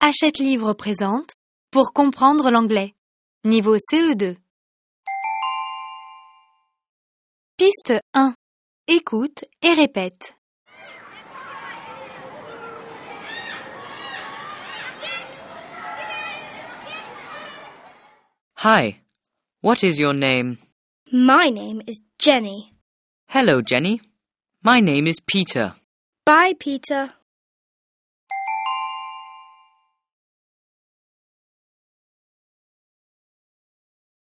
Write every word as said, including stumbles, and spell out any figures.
Hachette Livre présente Pour comprendre l'anglais. Niveau C E deux. Piste un. Écoute et répète. Hi, what is your name? My name is Jenny. Hello, Jenny. My name is Peter. Bye, Peter.